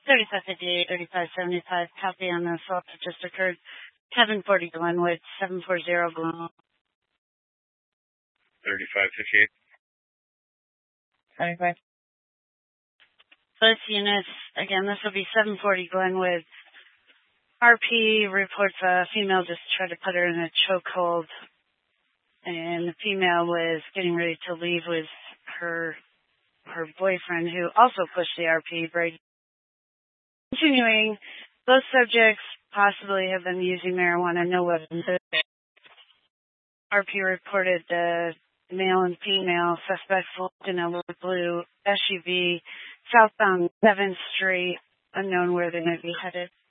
3558, 3575, copy on the assault that just occurred. 740 Glenwood, 740 Glenwood. 3558. 35. Both units, again, this will be 740 Glenwood. RP reports a female just tried to put her in a chokehold, and the female was getting ready to leave with her boyfriend, who also pushed the RP. Continuing, both subjects possibly have been using marijuana, no weapons. RP reported the male and female suspects in a blue SUV southbound 7th Street, unknown where they might be headed.